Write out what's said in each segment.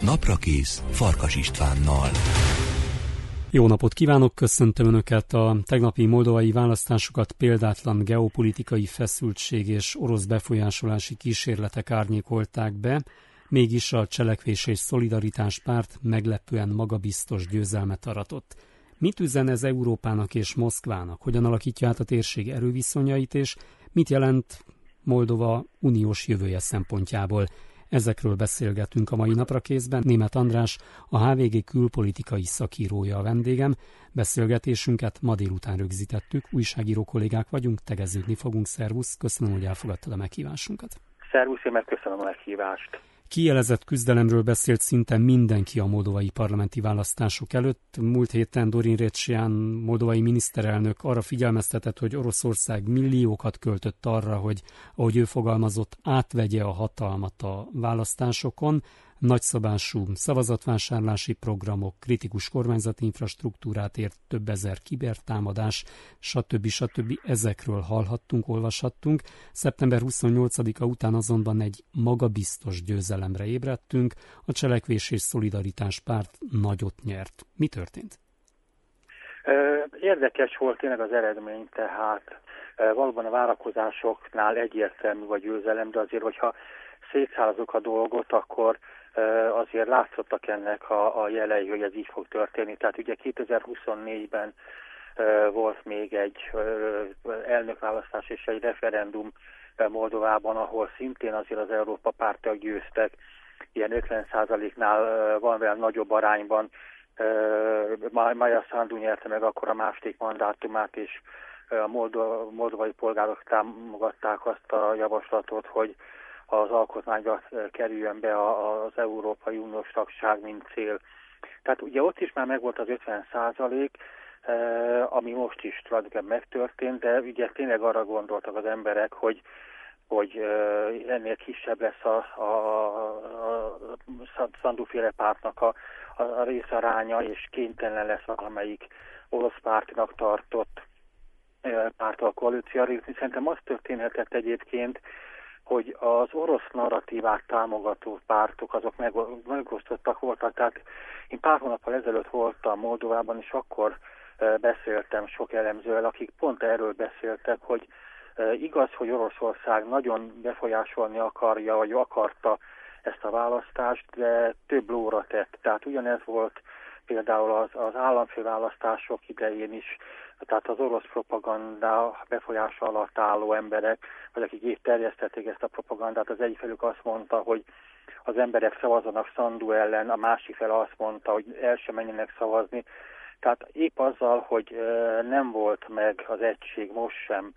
Naprakész Farkas Istvánnal. Jó napot kívánok, köszöntöm Önöket! A tegnapi moldovai választásokat példátlan geopolitikai feszültség és orosz befolyásolási kísérletek árnyékolták be, mégis a Cselekvés és Szolidaritás Párt meglepően magabiztos győzelmet aratott. Mit üzen ez Európának és Moszkvának? Hogyan alakítja át a térség erőviszonyait, és mit jelent Moldova uniós jövője szempontjából? Ezekről beszélgetünk a mai Naprakészben. Németh András, a HVG külpolitikai szakírója a vendégem. Beszélgetésünket ma délután rögzítettük, újságíró kollégák vagyunk, tegeződni fogunk. Szervusz, köszönöm, hogy elfogadtad a meghívásunkat. Szervusz, én megköszönöm a meghívást. Kijelezett küzdelemről beszélt szinte mindenki a moldovai parlamenti választások előtt. Múlt héten Dorin Recsian, moldovai miniszterelnök arra figyelmeztetett, hogy Oroszország milliókat költött arra, hogy, ahogy ő fogalmazott, átvegye a hatalmat a választásokon. Nagyszabású szavazatvásárlási programok, kritikus kormányzati infrastruktúrát ért több ezer kibertámadás, stb. Ezekről hallhattunk, olvashattunk. Szeptember 28-a után azonban egy magabiztos győzelemre ébredtünk, a Cselekvés és Szolidaritás Párt nagyot nyert. Mi történt? Érdekes volt tényleg az eredmény, tehát valóban a várakozásoknál egyértelmű a győzelem, de azért, hogyha szétszállazok a dolgot, akkor azért látszottak ennek a jelei, hogy ez így fog történni. Tehát ugye 2024-ben volt még egy elnökválasztás és egy referendum Moldovában, ahol szintén azért az Európa pártiak győztek, ilyen 50%-nál van vele nagyobb arányban. Maja Sandu nyerte meg akkor a második mandátumát, és a moldovai polgárok támogatták azt a javaslatot, hogy az alkotmányba kerüljön be az Európai Uniós tagság, mint cél. Tehát ugye ott is már megvolt az 50%, ami most is tulajdonképpen megtörtént, de ugye tényleg arra gondoltak az emberek, hogy ennél kisebb lesz a Sandu-féle pártnak a részaránya, és kénytelen lesz valamelyik orosz pártinak tartott párttal koalícióra. Szerintem az történhetett egyébként, hogy az orosz narratívát támogató pártok azok megosztottak voltak. Tehát én pár hónappal ezelőtt voltam Moldovában, és akkor beszéltem sok elemzővel, akik pont erről beszéltek, hogy igaz, hogy Oroszország nagyon befolyásolni akarja, vagy akarta ezt a választást, de több lóra tett. Tehát ugyanez volt például az államfőválasztások idején is, tehát az orosz propaganda befolyása alatt álló emberek, vagy akik így terjesztették ezt a propagandát, az egyfelük azt mondta, hogy az emberek szavazanak Sandu ellen, a másik fel azt mondta, hogy el sem menjenek szavazni. Tehát épp azzal, hogy nem volt meg az egység most sem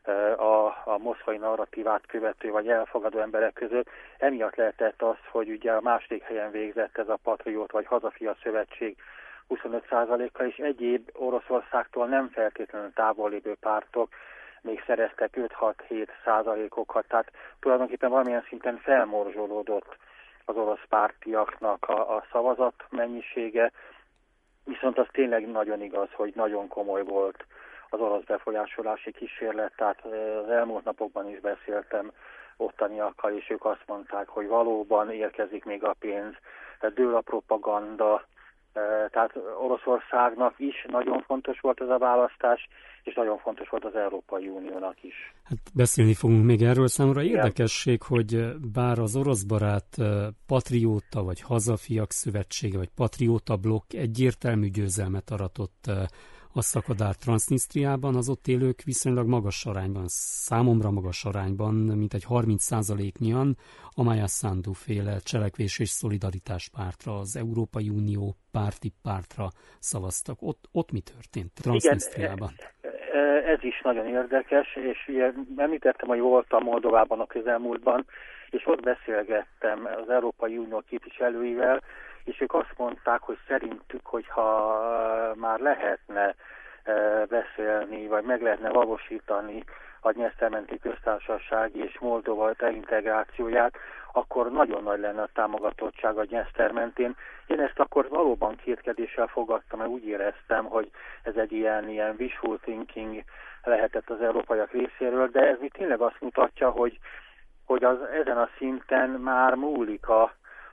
a moszkvai narratívát követő vagy elfogadó emberek között, emiatt lehetett az, hogy ugye a második helyen végzett ez a Patriót vagy Hazafia Szövetség 25%-kal, és egyéb Oroszországtól nem feltétlenül távol lévő pártok még szereztek 5-6-7%-okat, tehát tulajdonképpen valamilyen szinten felmorzsolódott az orosz pártiaknak a szavazat mennyisége, viszont az tényleg nagyon igaz, hogy nagyon komoly volt az orosz befolyásolási kísérlet, tehát az elmúlt napokban is beszéltem ottaniakkal, és ők azt mondták, hogy valóban érkezik még a pénz, dől a propaganda, tehát Oroszországnak is nagyon fontos volt ez a választás, és nagyon fontos volt az Európai Uniónak is. Hát beszélni fogunk még erről. Számomra érdekesség, hogy bár az orosz barát patrióta vagy hazafiak szövetsége, vagy patrióta blokk egyértelmű győzelmet aratott a szakadár Transnisztriában, az ott élők viszonylag magas arányban, számomra magas arányban, mint egy 30%-nyian a Maja Sandu féle Cselekvés és Szolidaritás Pártra, az Európai Unió párti pártra szavaztak. Ott mi történt Transnisztriában? Igen, ez is nagyon érdekes, és ugye említettem, hogy voltam Moldovában a közelmúltban, és ott beszélgettem az Európai Unió képviselőivel, és ők azt mondták, hogy szerintük, hogyha már lehetne beszélni, vagy meg lehetne valósítani a Dnyesztermenti Köztársaság és Moldova integrációját, akkor nagyon nagy lenne a támogatottság a Dnyeszter mentén. Én ezt akkor valóban kétkedéssel fogadtam, mert úgy éreztem, hogy ez egy ilyen wishful thinking lehetett az európaiak részéről, de ez tényleg azt mutatja, hogy ezen a szinten már múlik a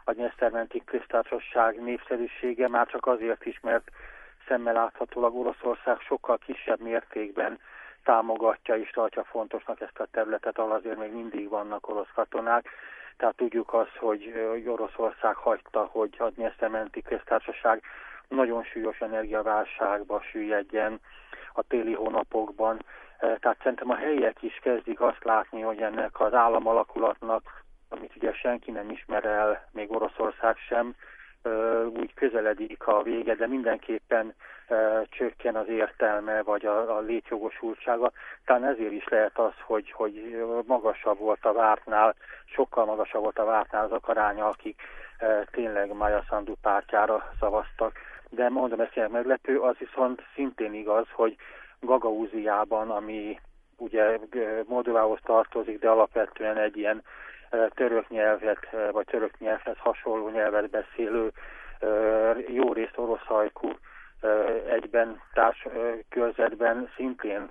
a Dnyesztermenti Köztársaság népszerűsége, már csak azért is, mert szemmel láthatólag Oroszország sokkal kisebb mértékben támogatja és tartja fontosnak ezt a területet, ahol azért még mindig vannak orosz katonák. Tehát tudjuk azt, hogy Oroszország hagyta, hogy a Dnyesztermenti Köztársaság nagyon súlyos energiaválságba süllyedjen a téli hónapokban. Tehát szerintem a helyiek is kezdik azt látni, hogy ennek az államalakulatnak, amit ugye senki nem ismer el, még Oroszország sem, úgy közeledik a vége, de mindenképpen csökken az értelme, vagy a létjogosultsága. Talán ezért is lehet az, hogy magasabb volt a vártnál, sokkal magasabb volt a vártnál az aránya, akik tényleg Maja Sandu pártjára szavaztak. De mondom, ez tényleg meglepő, az viszont szintén igaz, hogy Gagaúziában, ami ugye Moldovához tartozik, de alapvetően egy ilyen török nyelvet, vagy török nyelvhez hasonló nyelvet beszélő, jó részt orosz hajkú egyben körzetben szintén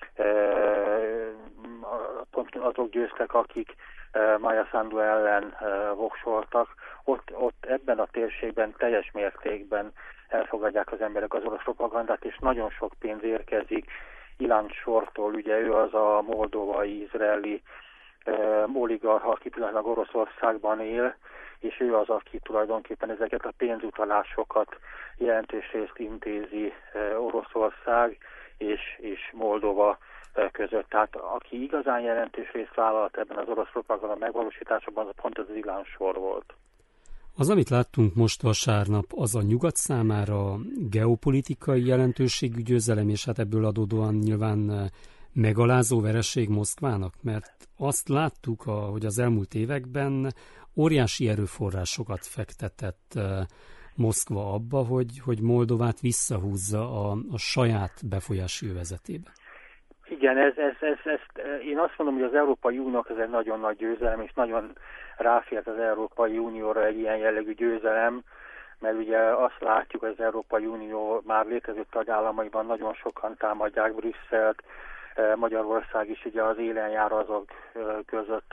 pont azok győztek, akik Maja Sandu ellen voksoltak. Ott ebben a térségben teljes mértékben elfogadják az emberek az orosz propagandát, és nagyon sok pénz érkezik Ilan Sortól, ugye ő az a moldovai, izraeli oligarcha, aki pillanatnyilag Oroszországban él, és ő az, aki tulajdonképpen ezeket a pénzutalásokat jelentős részt intézi Oroszország és Moldova között. Tehát aki igazán jelentős részt vállalt ebben az orosz propaganda megvalósításában, az pont az Ilan Sor volt. Az, amit láttunk most vasárnap, az a nyugat számára geopolitikai jelentőségű győzelem, és hát ebből adódóan nyilván megalázó vereség Moszkvának, mert azt láttuk, hogy az elmúlt években óriási erőforrásokat fektetett Moszkva abba, hogy Moldovát visszahúzza a saját befolyási övezetébe. Igen, én azt mondom, hogy az Európai Uniónak ez egy nagyon nagy győzelem, és nagyon ráfért az Európai Unióra egy ilyen jellegű győzelem, mert ugye azt látjuk, hogy az Európai Unió már létező tagállamaiban nagyon sokan támadják Brüsszelt, Magyarország is ugye az élen jár azok között,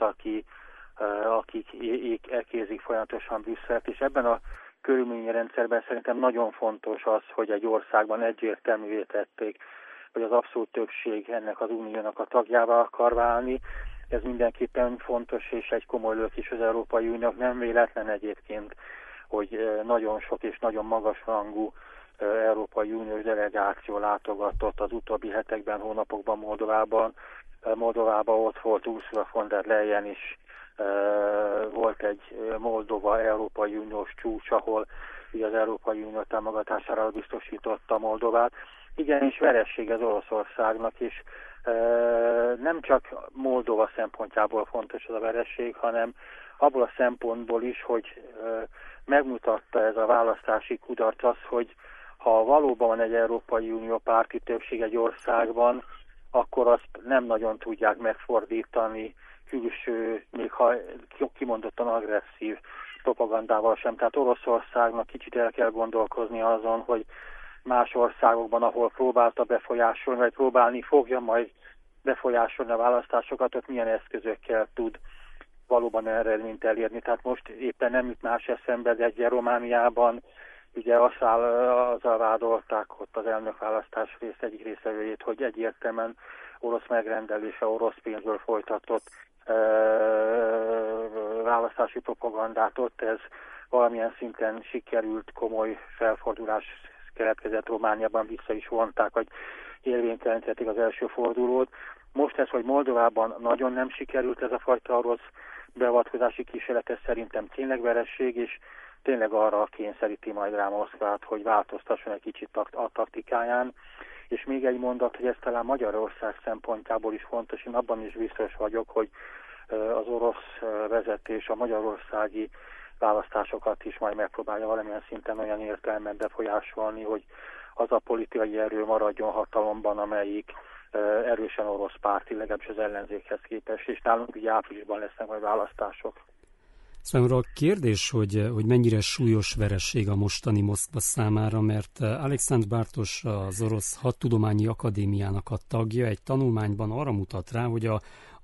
akik ekézik folyamatosan Brüsszelt, és ebben a körülményrendszerben szerintem nagyon fontos az, hogy egy országban egyértelművé tették, hogy az abszolút többség ennek az uniónak a tagjává akar válni. Ez mindenképpen fontos, és egy komoly lökés az Európai Uniónak. Nem véletlen egyébként, hogy nagyon sok és nagyon magas rangú Európai Uniós delegáció látogatott az utóbbi hetekben, hónapokban Moldovában ott volt Ursula von der Leyen is, volt egy Moldova Európai Uniós csúcs, ahol ugye az Európai Unió támogatására biztosította Moldovát. Igen, és veresség az Oroszországnak is. Nem csak Moldova szempontjából fontos ez a veresség, hanem abból a szempontból is, hogy megmutatta ez a választási kudarc az, hogy ha valóban van egy Európai Unió párti többség egy országban, akkor azt nem nagyon tudják megfordítani külső, még ha kimondottan agresszív propagandával sem. Tehát Oroszországnak kicsit el kell gondolkozni azon, hogy más országokban, ahol próbálta befolyásolni, vagy próbálni fogja majd befolyásolni a választásokat, ott milyen eszközökkel tud valóban eredményt elérni. Tehát most éppen nem jut más eszembe, de egy Romániában ugye azzal vádolták ott az elnökválasztás egyik részevőjét, hogy egyértelműen orosz megrendelése, orosz pénzből folytatott választási propagandát ott, ez valamilyen szinten sikerült, komoly felfordulás keletkezett Romániában, vissza is vonták, hogy érvénytelenítették az első fordulót. Most ez, hogy Moldovában nagyon nem sikerült ez a fajta orosz beavatkozási kísérlet, ez szerintem tényleg veresség, és tényleg arra kényszeríti majd rá Moszkvát, hogy változtasson egy kicsit a taktikáján. És még egy mondat, hogy ez talán Magyarország szempontjából is fontos, én abban is biztos vagyok, hogy az orosz vezetés a magyarországi választásokat is majd megpróbálja valamilyen szinten olyan értelemben befolyásolni, hogy az a politikai erő maradjon hatalomban, amelyik erősen orosz párti, legalábbis az ellenzékhez képest, és nálunk ugye áprilisban lesznek majd választások. Számomra a kérdés, hogy mennyire súlyos vereség a mostani Moszkva számára, mert Alekszandr Bartos, az Orosz Hadtudományi Akadémiának a tagja, egy tanulmányban arra mutat rá, hogy a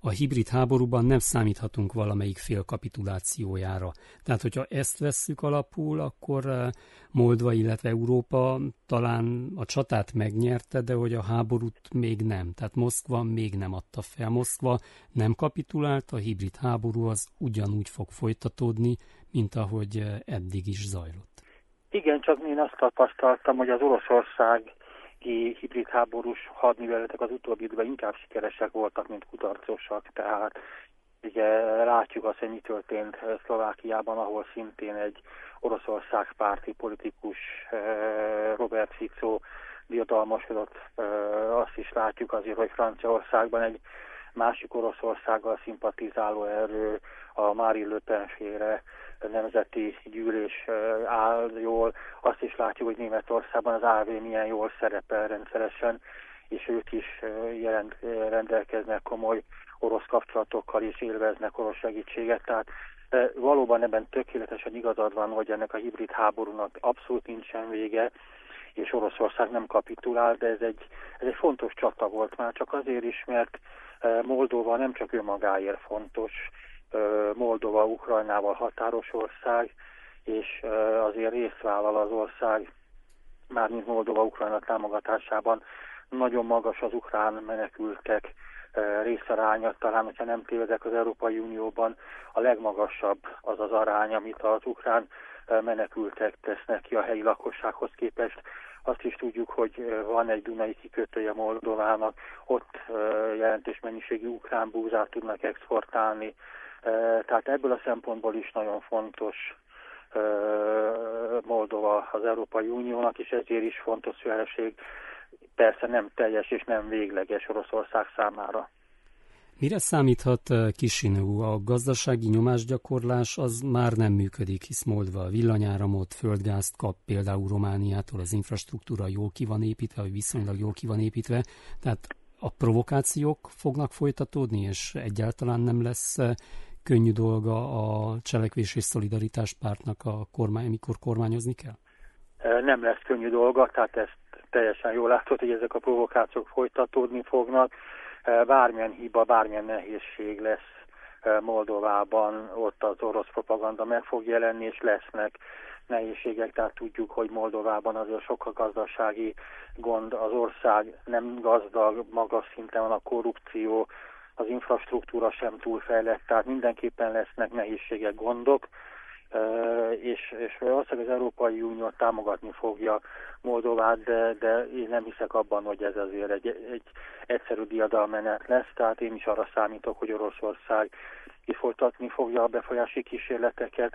a hibrid háborúban nem számíthatunk valamelyik fél kapitulációjára. Tehát, hogyha ezt vesszük alapul, akkor Moldva, illetve Európa talán a csatát megnyerte, de hogy a háborút még nem. Tehát Moszkva még nem adta fel. Moszkva nem kapitulált, a hibrid háború az ugyanúgy fog folytatódni, mint ahogy eddig is zajlott. Igen, csak én azt tapasztaltam, hogy az oroszországi hibrid háborús hadműveletek az utóbbi időben inkább sikeresek voltak, mint kudarcosak. Tehát ugye látjuk azt, hogy mi történt Szlovákiában, ahol szintén egy Oroszország párti politikus, Robert Fico diadalmasodott. Azt is látjuk azért, hogy Franciaországban egy másik Oroszországgal szimpatizáló erő, a Marine Le Pen-féle nemzeti gyűlés áll jól. Azt is látjuk, hogy Németországban az AfD milyen jól szerepel rendszeresen, és ők is rendelkeznek komoly orosz kapcsolatokkal, és élveznek orosz segítséget. Tehát valóban ebben tökéletesen igazad van, hogy ennek a hibrid háborúnak abszolút nincsen vége, és Oroszország nem kapitulál, de ez egy fontos csata volt már, csak azért is, mert Moldova nem csak önmagáért fontos, Moldova Ukrajnával határos ország, és azért részt vállal az ország, mármint Moldova Ukrajna támogatásában. Nagyon magas az ukrán menekültek részaránya, talán, hogyha nem tévedek, az Európai Unióban a legmagasabb az az arány, amit az ukrán menekültek tesznek ki a helyi lakossághoz képest. Azt is tudjuk, hogy van egy dunai kikötője Moldovának, ott jelentős mennyiségű ukrán búzát tudnak exportálni. Tehát ebből a szempontból is nagyon fontos Moldova az Európai Uniónak, és ezért is fontos szövetség, persze nem teljes és nem végleges Oroszország számára. Mire számíthat Chisinau? A gazdasági nyomásgyakorlás az már nem működik, hisz Moldva villanyáramot, földgázt kap például Romániától, az infrastruktúra jól ki van építve, vagy viszonylag jól ki van építve, tehát a provokációk fognak folytatódni, és egyáltalán nem lesz könnyű dolga a Cselekvés és Szolidaritás pártnak amikor kormányozni kell? Nem lesz könnyű dolga, tehát ezt teljesen jól látod, hogy ezek a provokációk folytatódni fognak. Bármilyen hiba, bármilyen nehézség lesz Moldovában, ott az orosz propaganda meg fog jelenni, és lesznek nehézségek, tehát tudjuk, hogy Moldovában azért sok a gazdasági gond, az ország nem gazdag, magas szinten van a korrupció, az infrastruktúra sem túlfejlett, tehát mindenképpen lesznek nehézségek, gondok, és valószínűleg az Európai Unió támogatni fogja Moldovát, de én nem hiszek abban, hogy ez azért egy egyszerű diadalmenet lesz, tehát én is arra számítok, hogy Oroszország is folytatni fogja a befolyási kísérleteket,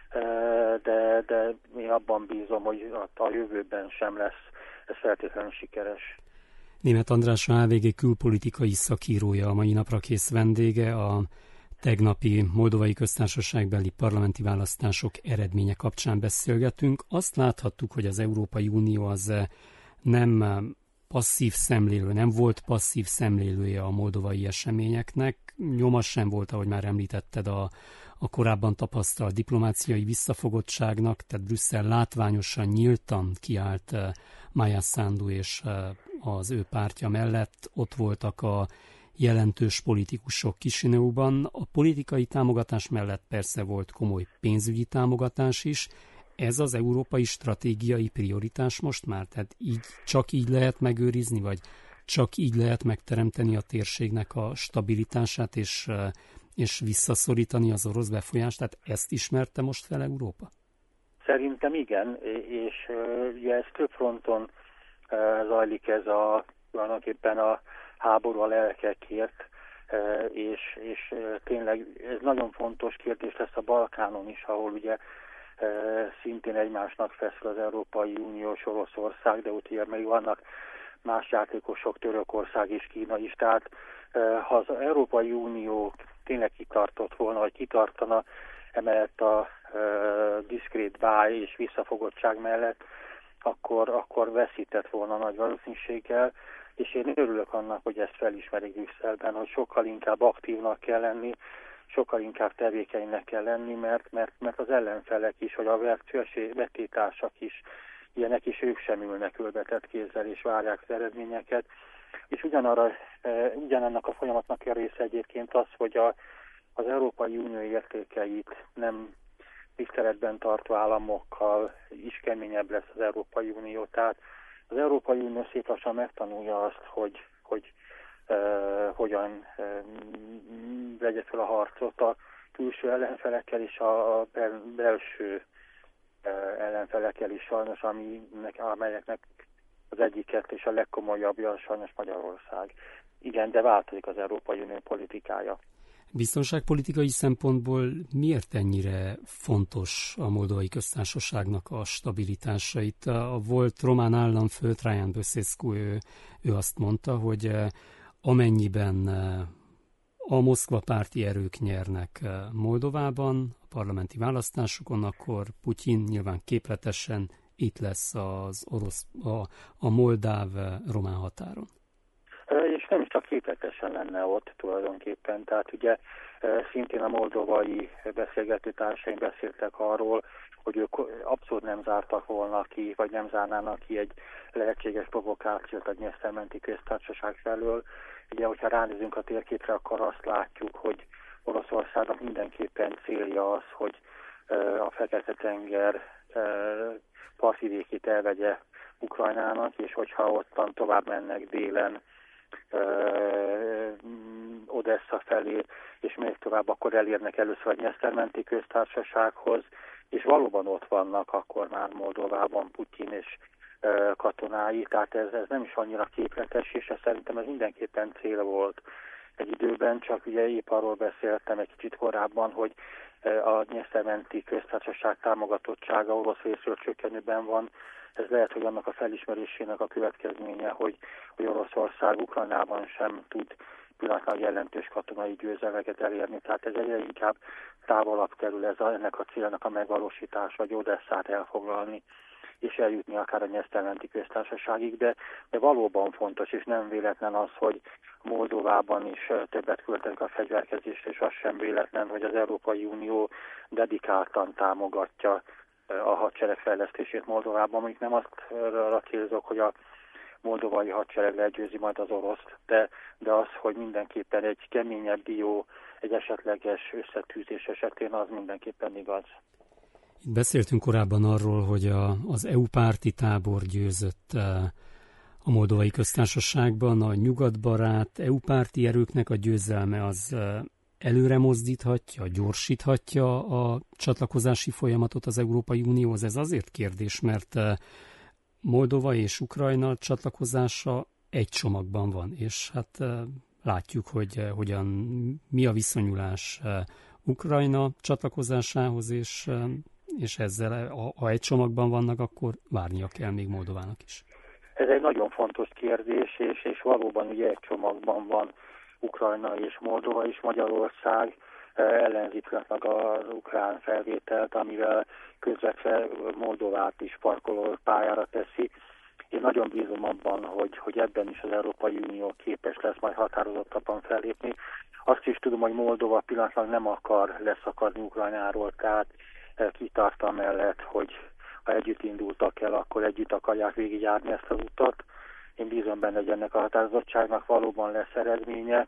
de én abban bízom, hogy a jövőben sem lesz ez feltétlenül sikeres. Németh András, a HVG külpolitikai szakírója, a mai napra kész vendége, a tegnapi Moldovai Köztársaságbeli parlamenti választások eredménye kapcsán beszélgetünk. Azt láthattuk, hogy az Európai Unió az nem passzív szemlélő, nem volt passzív szemlélője a moldovai eseményeknek. Nyoma sem volt, ahogy már említetted, a korábban tapasztalt diplomáciai visszafogottságnak, tehát Brüsszel látványosan, nyíltan kiállt Maia Sandu és az ő pártja mellett. Ott voltak a jelentős politikusok Chisinauban. A politikai támogatás mellett persze volt komoly pénzügyi támogatás is. Ez az európai stratégiai prioritás most már? Tehát csak így lehet megőrizni, vagy csak így lehet megteremteni a térségnek a stabilitását, és visszaszorítani az orosz befolyást? Tehát ezt ismerte most fel Európa? Szerintem igen, és ugye ez több fronton zajlik ez tulajdonképpen a háború a lelkekért, és tényleg ez nagyon fontos kérdés lesz a Balkánon is, ahol ugye szintén egymásnak feszül az Európai Unió és Oroszország, de ugye még vannak más játékosok, Törökország és Kína is. Tehát ha az Európai Unió tényleg kitartott volna, vagy kitartana emellett a diszkrét báj és visszafogottság mellett, akkor veszített volna nagy valószínűséggel, és én örülök annak, hogy ezt felismerik Brüsszelben, hogy sokkal inkább aktívnak kell lenni, sokkal inkább tevékenynek kell lenni, mert az ellenfelek is, vagy a vetétársak is, ilyenek is, ők sem ülnek ölbetett kézzel és várják az eredményeket. És ugyanannak a folyamatnak a része egyébként az, hogy az Európai Unió értékeit nem tiszteletben tartó államokkal is keményebb lesz az Európai Unió. Tehát az Európai Unió szép lassan megtanulja azt, hogy hogyan vegye fel a harcot a külső ellenfelekkel és a belső ellenfelekkel is sajnos, amelyeknek az egyiket és a legkomolyabbja sajnos Magyarország. Igen, de változik az Európai Unió politikája. Biztonságpolitikai szempontból miért ennyire fontos a Moldovai Köztársaságnak a stabilitása? Itt a volt román államfő Traian Băsescu, ő azt mondta, hogy amennyiben a Moszkva párti erők nyernek Moldovában a parlamenti választásokon, akkor Putyin nyilván képletesen itt lesz az orosz, a moldáv-román határon. És nem is csak képletesen lenne ott tulajdonképpen. Tehát ugye szintén a moldovai beszélgetőtársaim beszéltek arról, hogy ők abszolút nem zártak volna ki, vagy nem zárnának ki egy lehetséges provokációt a Dnyeszter-menti köztársaság felől. Ugye, hogyha ránézünk a térképre, akkor azt látjuk, hogy Oroszországnak mindenképpen célja az, hogy a Fekete-tenger partvidékét elvegye Ukrajnának, és hogyha ottan tovább mennek délen Odessa felé, és még tovább, akkor elérnek először a Dnyeszter-menti köztársasághoz, és valóban ott vannak akkor már Moldovában Putyin és katonái, tehát ez nem is annyira képletes, és szerintem ez mindenképpen cél volt egy időben, csak ugye épp arról beszéltem egy kicsit korábban, hogy a Dnyeszter-menti köztársaság támogatottsága orosz részről csökkenőben van. Ez lehet, hogy annak a felismerésének a következménye, hogy Oroszország Ukrajnában sem tud pillanatnyilag jelentős katonai győzelmeket elérni. Tehát ez egyre inkább távolabb kerül ennek a célnak a megvalósítása, vagy Odesszát elfoglalni, és eljutni akár a Dnyeszter-menti köztársaságig, de valóban fontos, és nem véletlen az, hogy Moldovában is többet költenek a fegyverkezésre, és az sem véletlen, hogy az Európai Unió dedikáltan támogatja a hadsereg fejlesztését Moldovában. Mondjuk nem azt célzok, hogy a moldovai hadsereg legyőzi majd az oroszt, de az, hogy mindenképpen egy keményebb dió, egy esetleges összetűzés esetén az mindenképpen igaz. Itt beszéltünk korábban arról, hogy az EU párti tábor győzött a Moldovai Köztársaságban, a nyugatbarát EU párti erőknek a győzelme az előre mozdíthatja, gyorsíthatja a csatlakozási folyamatot az Európai Unióhoz. Ez azért kérdés, mert Moldova és Ukrajna csatlakozása egy csomagban van, és hát látjuk, hogy mi a viszonyulás Ukrajna csatlakozásához, és ezzel, ha egy csomagban vannak, akkor várnia kell még Moldovának is. Ez egy nagyon fontos kérdés, és valóban ugye egy csomagban van Ukrajna és Moldova és Magyarország ellenzi pillanatlag az ukrán felvételt, amivel közvetve Moldovát is parkoló pályára teszi. Én nagyon bízom abban, hogy ebben is az Európai Unió képes lesz majd határozottabban fellépni. Azt is tudom, hogy Moldova pillanatlag nem akar leszakadni Ukrajnáról, tehát kitart amellett, hogy ha együtt indultak el, akkor együtt akarják végigjárni ezt az utat. Én bízom benne, hogy ennek a határozottságnak valóban lesz eredménye,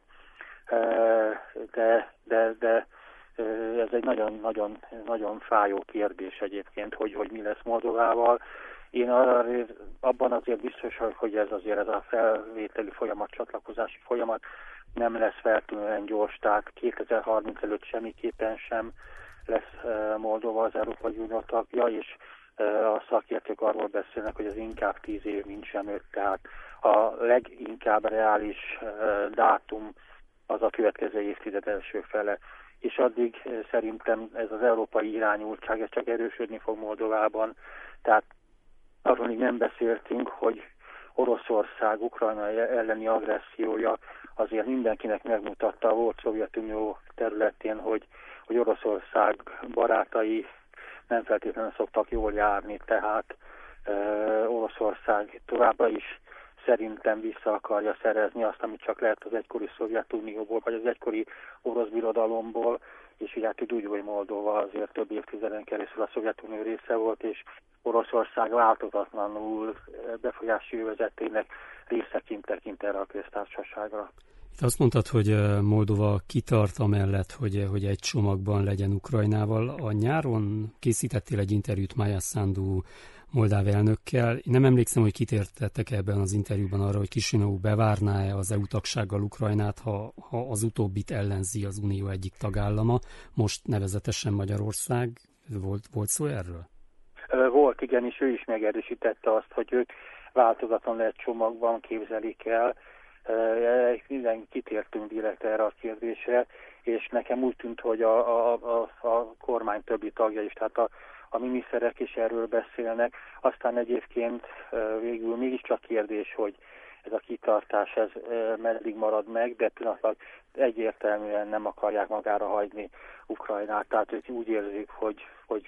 de ez egy nagyon fájó kérdés egyébként, hogy mi lesz Moldovával. Én abban azért biztos, hogy ez a felvételi folyamat, csatlakozási folyamat nem lesz feltűnően gyors, tehát 2030 előtt semmiképpen sem lesz Moldova az Európai Unió tagja, és a szakértők arról beszélnek, hogy az inkább 10 év, mint sem 5, tehát a leginkább reális dátum az a következő évtized első fele. És addig szerintem ez az európai irányultság, ez csak erősödni fog Moldovában. Tehát arról még nem beszéltünk, hogy Oroszország Ukrajna elleni agressziója azért mindenkinek megmutatta a volt Szovjetunió területén, hogy Oroszország barátai nem feltétlenül szoktak jól járni, tehát Oroszország továbbra is szerintem vissza akarja szerezni azt, amit csak lehet az egykori Szovjetunióból, vagy az egykori orosz birodalomból, és így tudjuk, hogy Moldova azért több évtizeden keresztül a Szovjetunió része volt, és Oroszország változatlanul befolyási övezetének részeként tekint erre a köztársaságra. Itt azt mondtad, hogy Moldova kitart amellett, hogy egy csomagban legyen Ukrajnával. A nyáron készítettél egy interjút Maja Sandu moldáv elnökkel. Én nem emlékszem, hogy kitértettek ebben az interjúban arra, hogy Chisinau bevárná-e az EU tagsággal Ukrajnát, ha az utóbbit ellenzi az Unió egyik tagállama, most nevezetesen Magyarország. Volt szó erről? Volt, igen, és ő is megerősítette azt, hogy ők változatlan egy csomagban képzelik el. Minden kitértünk direkt erre a kérdésre, és nekem úgy tűnt, hogy a kormány többi tagja is, tehát a miniszterek is erről beszélnek. Aztán egyébként végül mégiscsak kérdés, hogy ez a kitartás ez meddig marad meg, de pillanatlag egyértelműen nem akarják magára hagyni Ukrajnát. Tehát ők úgy érzik, hogy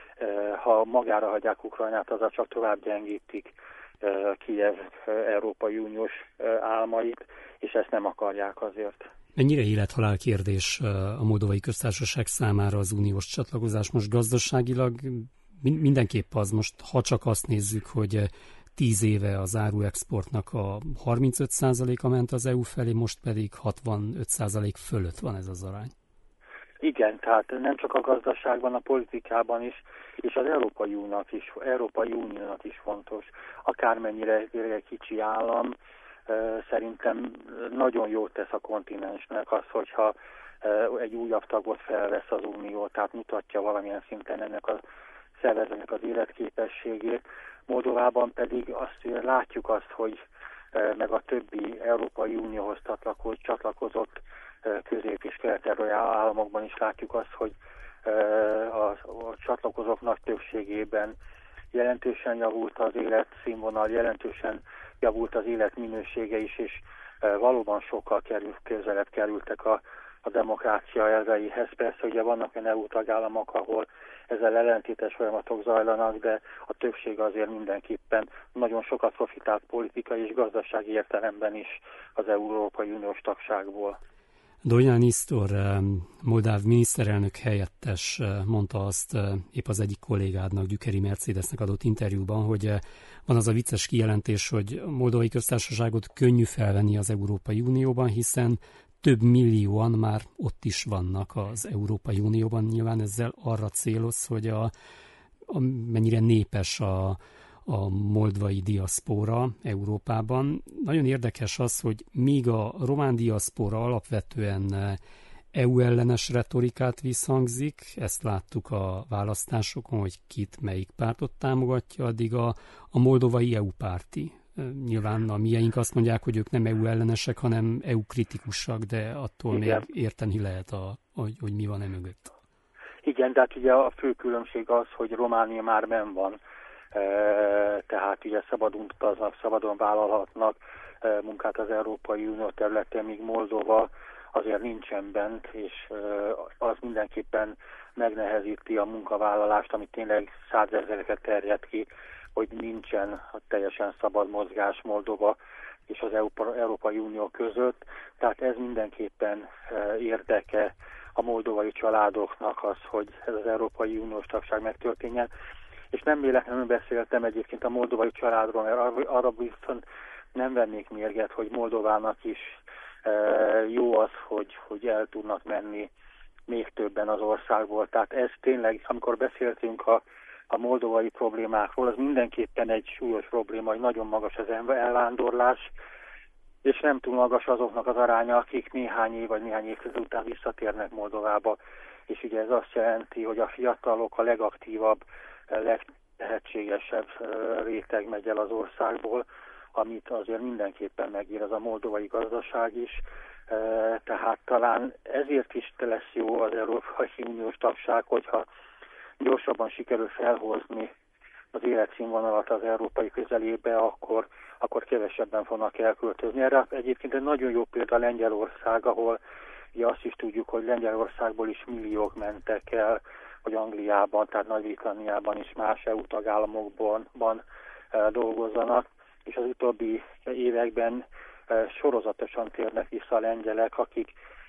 ha magára hagyják Ukrajnát, azzal csak tovább gyengítik Kijev Európai Uniós álmait, és ezt nem akarják azért. Mennyire élet-halál kérdés a Moldovai Köztársaság számára az uniós csatlakozás most gazdaságilag? Mindenképp az most, ha csak azt nézzük, hogy 10 éve az áruexportnak a 35%-a ment az EU felé, most pedig 65% fölött van ez az arány. Igen, tehát nem csak a gazdaságban, a politikában is, és az Európai Uniónak is fontos. Akármennyire kicsi állam, szerintem nagyon jót tesz a kontinensnek az, hogyha egy újabb tagot felvesz az Unió, tehát mutatja valamilyen szinten ennek a szervezetnek az életképességét. Moldovában pedig azt látjuk azt, hogy meg a többi Európai Unióhoz csatlakozott közép- és kelet-európai államokban is látjuk azt, hogy a csatlakozók nagy többségében jelentősen javult az életszínvonal, jelentősen javult az életminősége is, és valóban sokkal közelebb kerültek a demokrácia elveihez. Persze ugye vannak olyan EU tagállamok, ahol ezzel ellentétes folyamatok zajlanak, de a többség azért mindenképpen nagyon sokat profitált politikai és gazdasági értelemben is az Európai Uniós tagságból. Dojnán Isztor, moldáv miniszterelnök helyettes mondta azt épp az egyik kollégádnak, Gyükeri Mercedesnek adott interjúban, hogy van az a vicces kijelentés, hogy a Moldovai Köztársaságot könnyű felvenni az Európai Unióban, hiszen több millióan már ott is vannak az Európai Unióban. Nyilván ezzel arra céloz, hogy mennyire népes a moldvai diaszpóra Európában. Nagyon érdekes az, hogy míg a román diaszpóra alapvetően EU ellenes retorikát visszhangzik, ezt láttuk a választásokon, hogy melyik pártot támogatja, addig a moldovai EU párti. Nyilván a mieink azt mondják, hogy ők nem EU ellenesek, hanem EU kritikusak, de attól igen, még érteni lehet, hogy mi van mögött. Igen, de hát ugye a fő különbség az, hogy Románia már benn van, tehát ugye szabadon utaznak, szabadon vállalhatnak munkát az Európai Unió területén, míg Moldova azért nincsen bent, és az mindenképpen megnehezíti a munkavállalást, ami tényleg százezreket terjed ki, hogy nincsen teljesen szabad mozgás Moldova és az Európai Unió között. Tehát ez mindenképpen érdeke a moldovai családoknak az, hogy ez az Európai Uniós tagság megtörténjen. És nem véletlenül beszéltem egyébként a moldovai családról, mert arra viszont nem vennék mérget, hogy Moldovának is jó az, hogy el tudnak menni még többen az országból. Tehát ez tényleg, amikor beszéltünk a moldovai problémákról, az mindenképpen egy súlyos probléma, hogy nagyon magas az elvándorlás, és nem túl magas azoknak az aránya, akik néhány év vagy néhány évtized után visszatérnek Moldovába. És ugye ez azt jelenti, hogy a fiatalok a legaktívabb, legtehetségesebb réteg megy el az országból, amit azért mindenképpen megír az a moldovai gazdaság is. Tehát talán ezért is lesz jó az Európai Uniós tagság, hogyha gyorsabban sikerül felhozni az életszínvonalat az európai közelébe, akkor kevesebben fognak elköltözni. Erre egyébként egy nagyon jó példa Lengyelország, ahol ugye azt is tudjuk, hogy Lengyelországból is milliók mentek el, hogy Angliában, tehát Nagy-Britanniában is más EU tagállamokban dolgozzanak, és az utóbbi években sorozatosan térnek vissza a lengyelek, akik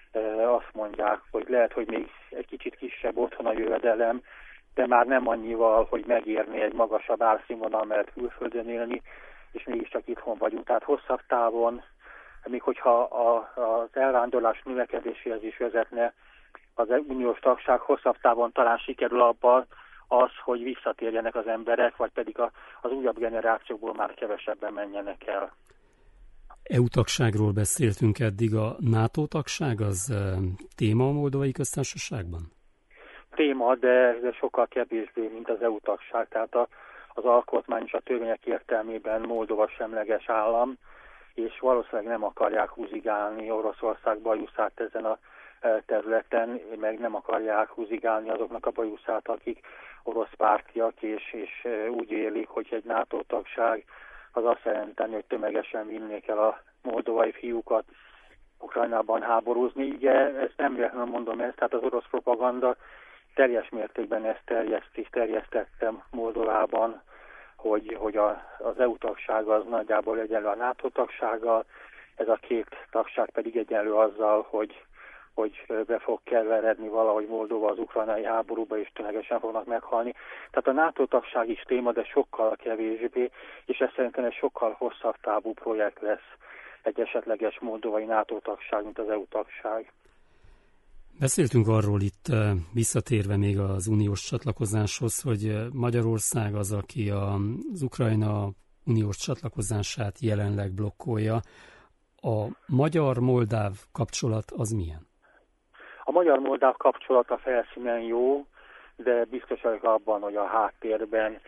azt mondják, hogy lehet, hogy még egy kicsit kisebb otthon a jövedelem, de már nem annyival, hogy megérni egy magasabb árszínvonal mellett külföldön élni, és mégiscsak itthon vagyunk. Tehát hosszabb távon, még hogyha az elvándorlás növekedéséhez is vezetne az uniós tagság, hosszabb távon talán sikerül abban az, hogy visszatérjenek az emberek, vagy pedig az újabb generációkból már kevesebben menjenek el. EU tagságról beszéltünk eddig, a NATO tagság az téma a Moldovai Köztársaságban? Téma, de sokkal kevésbé, mint az EU tagság. Tehát az alkotmány és a törvények értelmében Moldova semleges állam, és valószínűleg nem akarják húzigálni Oroszország bajuszát ezen a területen, meg nem akarják húzigálni azoknak a bajuszát, akik orosz pártiak, és úgy élik, hogy egy NATO tagság az azt jelenteni, hogy tömegesen vinnék el a moldovai fiúkat Ukrajnában háborúzni. Ugye ezt nem véletlenül mondom ezt, tehát az orosz propaganda teljes mértékben ezt terjesztettem Moldovában, hogy az EU tagság az nagyjából egyenlő a NATO tagsággal, ez a két tagság pedig egyenlő azzal, hogy be fog keveredni valahogy Moldova az ukrajnai háborúba, és tömegesen fognak meghalni. Tehát a NATO tagság is téma, de sokkal kevésbé, és ez szerintem egy sokkal hosszabb távú projekt lesz egy esetleges moldovai NATO tagság, mint az EU tagság. Beszéltünk arról itt, visszatérve még az uniós csatlakozáshoz, hogy Magyarország az, aki az Ukrajna uniós csatlakozását jelenleg blokkolja. A magyar-moldáv kapcsolat az milyen? A magyar-moldáv kapcsolat a felszínen jó, de biztos vagyok abban, hogy a háttérben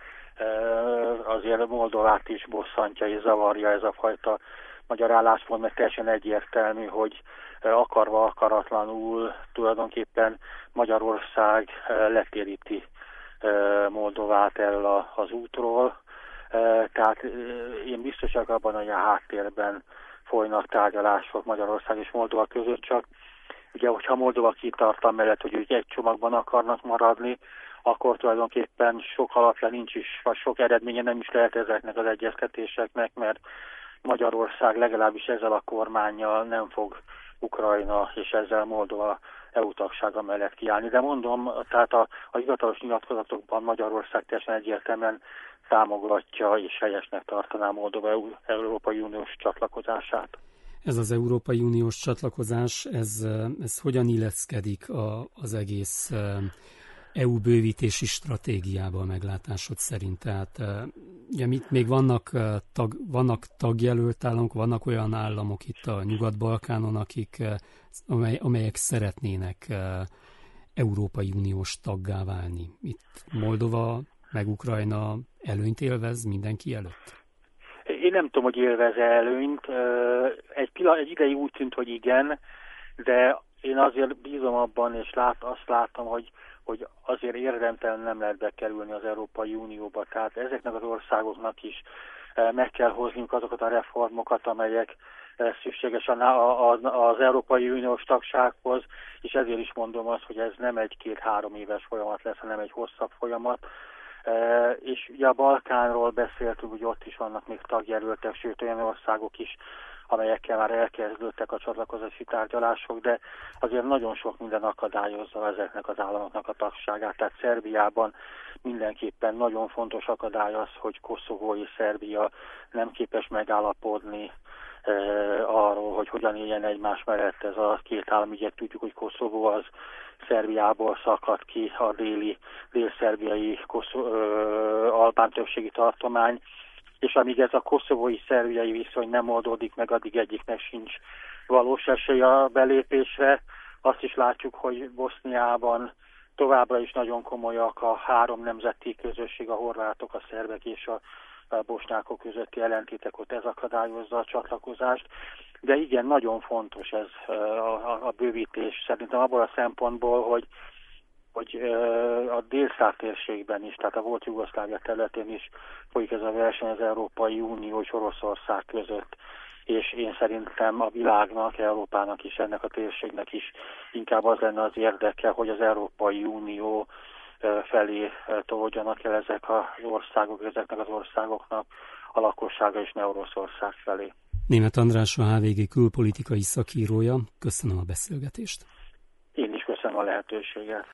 azért Moldovát is bosszantja és zavarja ez a fajta magyar álláspont, mert teljesen egyértelmű, hogy akarva akaratlanul tulajdonképpen Magyarország letéríti Moldovát erről az útról. Tehát én biztos vagyok abban, hogy a háttérben folynak tárgyalások Magyarország és Moldova között, csak ugye, hogyha Moldova kitart amellett, hogy egy csomagban akarnak maradni, akkor tulajdonképpen sok alapja nincs is, vagy sok eredménye nem is lehet ezeknek az egyeztetéseknek, mert Magyarország legalábbis ezzel a kormánnyal nem fog Ukrajna és ezzel Moldova EU tagsága mellett kiállni. De mondom, tehát a hivatalos nyilatkozatokban Magyarország teljesen egyértelműen támogatja és helyesnek tartaná Moldova Európai Uniós csatlakozását. Ez az Európai Uniós csatlakozás, ez hogyan illeszkedik az egész EU bővítési stratégiába a meglátásod szerint? Tehát ugye még vannak tagjelölt államok, vannak olyan államok itt a Nyugat-Balkánon, amelyek szeretnének Európai Uniós taggá válni. Itt Moldova meg Ukrajna előnyt élvez mindenki előtt? Én nem tudom, hogy élvez-e előnyt. Egy ideig úgy tűnt, hogy igen, de én azért bízom abban, és azt látom, hogy azért érdemtelen nem lehet bekerülni az Európai Unióba. Tehát ezeknek az országoknak is meg kell hozniuk azokat a reformokat, amelyek szükséges az Európai Uniós tagsághoz, és ezért is mondom azt, hogy ez nem egy 2-3 éves folyamat lesz, hanem egy hosszabb folyamat. És ugye a Balkánról beszéltünk, hogy ott is vannak még tagjelöltek, sőt olyan országok is, amelyekkel már elkezdődtek a csatlakozási tárgyalások, de azért nagyon sok minden akadályozza ezeknek az államoknak a tagságát. Tehát Szerbiában mindenképpen nagyon fontos akadály az, hogy Koszovó és Szerbia nem képes megállapodni arról, hogy hogyan éljen egymás mellett ez a két állam. Ugye tudjuk, hogy Koszovó az Szerbiából szakadt ki a dél-szerbiai albán többségi tartomány, és amíg ez a koszovói-szerbiai viszony nem oldódik meg, addig egyiknek sincs valós esély a belépésre. Azt is látjuk, hogy Boszniában továbbra is nagyon komolyak a három nemzeti közösség, a horvátok, a szerbek és a bosnyákok közötti ellentétek, ott ez akadályozza a csatlakozást. De igen, nagyon fontos ez a bővítés. Szerintem abból a szempontból, hogy a délszláv térségben is, tehát a volt Jugoszlávia területén is folyik ez a verseny az Európai Unió és Oroszország között. És én szerintem a világnak, Európának is, ennek a térségnek is inkább az lenne az érdeke, hogy az Európai Unió felé tolódjanak el ezek az országok, ezeknek az országoknak a lakossága és ne Oroszország felé. Németh András, a HVG külpolitikai szakírója. Köszönöm a beszélgetést. Én is köszönöm a lehetőséget.